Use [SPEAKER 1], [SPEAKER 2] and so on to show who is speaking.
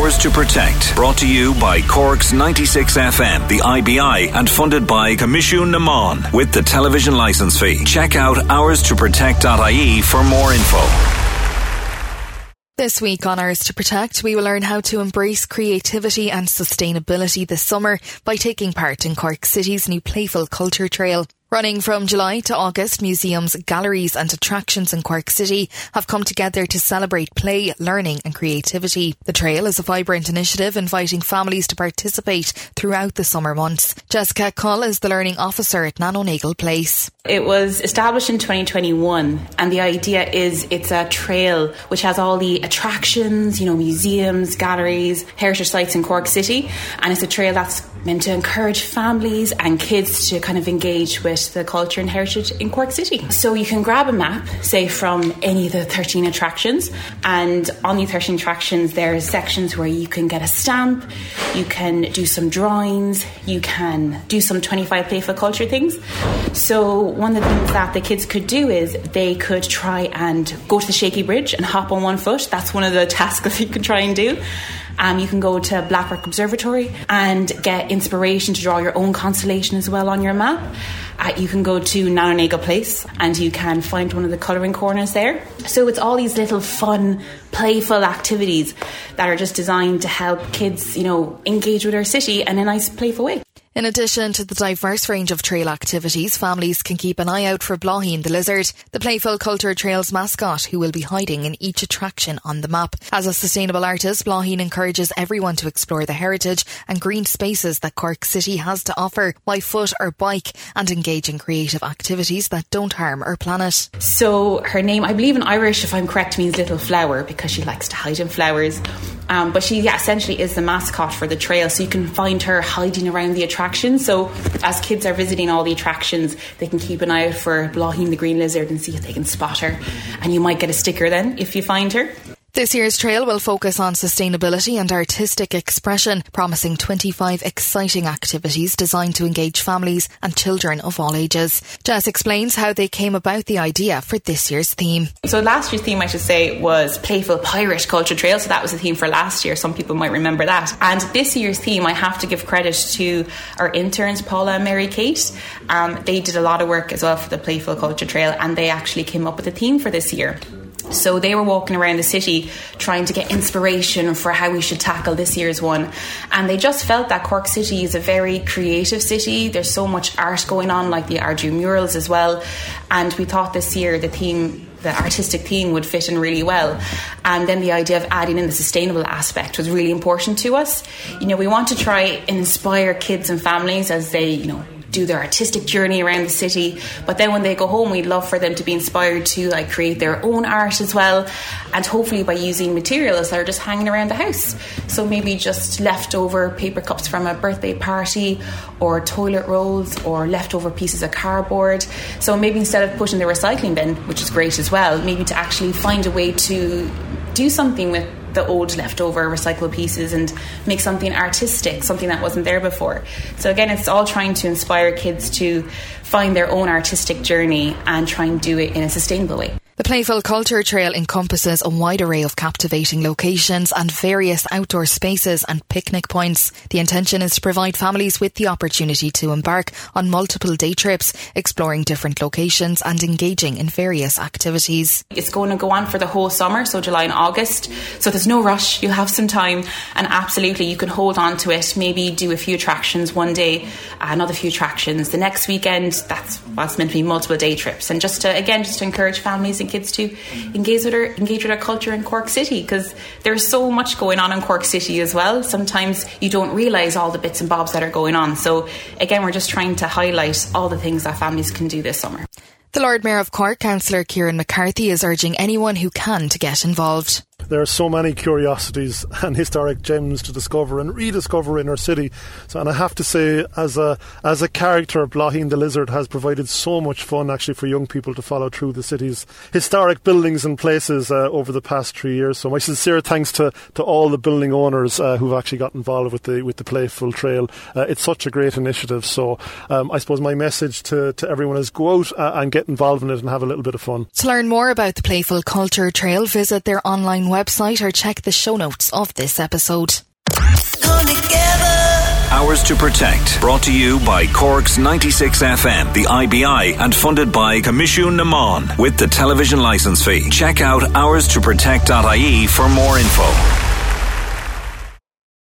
[SPEAKER 1] Hours to Protect, brought to you by Cork's 96 FM, the IBI, and funded by Comisiún na Mán with the television licence fee. Check out hourstoprotect.ie for more info.
[SPEAKER 2] This week on Hours to Protect, we will learn how to embrace creativity and sustainability this summer by taking part in Cork City's new Playful Culture Trail. Running from July to August, museums, galleries and attractions in Cork City have come together to celebrate play, learning and creativity. The trail is a vibrant initiative inviting families to participate throughout the summer months. Jessica Cull is the learning officer at Nanonagel Place.
[SPEAKER 3] It was established in 2021 and the idea is it's a trail which has all the attractions, museums, galleries, heritage sites in Cork City, and it's a trail that's meant to encourage families and kids to kind of engage with the culture and heritage in Cork City. So you can grab a map, say from any of the 13 attractions, and on the 13 attractions there's sections where you can get a stamp, you can do some drawings, you can do some 25 playful culture things. So one of the things that the kids could do is they could try and go to the Shaky Bridge and hop on one foot. That's one of the tasks that you can try and do. You can go to Blackrock Observatory and get inspiration to draw your own constellation as well on your map. You can go to Nanonagel Place and you can find one of the colouring corners there. So it's all these little fun, playful activities that are just designed to help kids, engage with our city in a nice, playful way.
[SPEAKER 2] In addition to the diverse range of trail activities, families can keep an eye out for Blaheen the lizard, the Playful Culture Trail's mascot, who will be hiding in each attraction on the map. As a sustainable artist, Blaheen encourages everyone to explore the heritage and green spaces that Cork City has to offer by foot or bike and engage in creative activities that don't harm our planet.
[SPEAKER 3] So her name, I believe in Irish, if I'm correct, means little flower because she likes to hide in flowers. But she essentially is the mascot for the trail, so you can find her hiding around the attraction. So as kids are visiting all the attractions, they can keep an eye out for Blaheen the green lizard and see if they can spot her. And you might get a sticker then if you find her.
[SPEAKER 2] This year's trail will focus on sustainability and artistic expression, promising 25 exciting activities designed to engage families and children of all ages. Jess explains how they came about the idea for this year's theme.
[SPEAKER 3] So last year's theme, I should say, was Playful Pirate Culture Trail. So that was the theme for last year. Some people might remember that. And this year's theme, I have to give credit to our interns, Paula and Mary Kate. They did a lot of work as well for the Playful Culture Trail, and they actually came up with a theme for this year. So they were walking around the city trying to get inspiration for how we should tackle this year's one. And they just felt that Cork City is a very creative city. There's so much art going on, like the Ardú murals as well. And we thought this year the artistic theme would fit in really well. And then the idea of adding in the sustainable aspect was really important to us. We want to try and inspire kids and families as they, do their artistic journey around the city, but then when they go home we'd love for them to be inspired to create their own art as well, and hopefully by using materials that are just hanging around the house. So maybe just leftover paper cups from a birthday party, or toilet rolls, or leftover pieces of cardboard. So maybe instead of putting the recycling bin, which is great as well, maybe to actually find a way to do something with the old leftover recycled pieces and make something artistic, something that wasn't there before. So again, it's all trying to inspire kids to find their own artistic journey and try and do it in a sustainable way.
[SPEAKER 2] The Playful Culture Trail encompasses a wide array of captivating locations and various outdoor spaces and picnic points. The intention is to provide families with the opportunity to embark on multiple day trips, exploring different locations and engaging in various activities.
[SPEAKER 3] It's going to go on for the whole summer, so July and August. So there's no rush, you'll have some time, and absolutely you can hold on to it. Maybe do a few attractions one day, another few attractions the next weekend. That's what's meant to be multiple day trips. And just to encourage families and kids to engage with our culture in Cork City, because there's so much going on in Cork City as well. Sometimes you don't realise all the bits and bobs that are going on. So again, we're just trying to highlight all the things that families can do this summer.
[SPEAKER 2] The Lord Mayor of Cork, Councillor Kieran McCarthy, is urging anyone who can to get involved.
[SPEAKER 4] There are so many curiosities and historic gems to discover and rediscover in our city. And I have to say, as a character, Blaheen the Lizard has provided so much fun actually for young people to follow through the city's historic buildings and places over the past 3 years. So my sincere thanks to all the building owners who've actually got involved with the Playful Trail. It's such a great initiative. So I suppose my message to everyone is go out and get involved in it and have a little bit of fun.
[SPEAKER 2] To learn more about the Playful Culture Trail, visit their online website or check the show notes of this episode.
[SPEAKER 1] Hours to Protect, brought to you by Cork's 96 FM, the IBI, and funded by Commission Naman with the television licence fee. Check out hourstoprotect.ie for more info.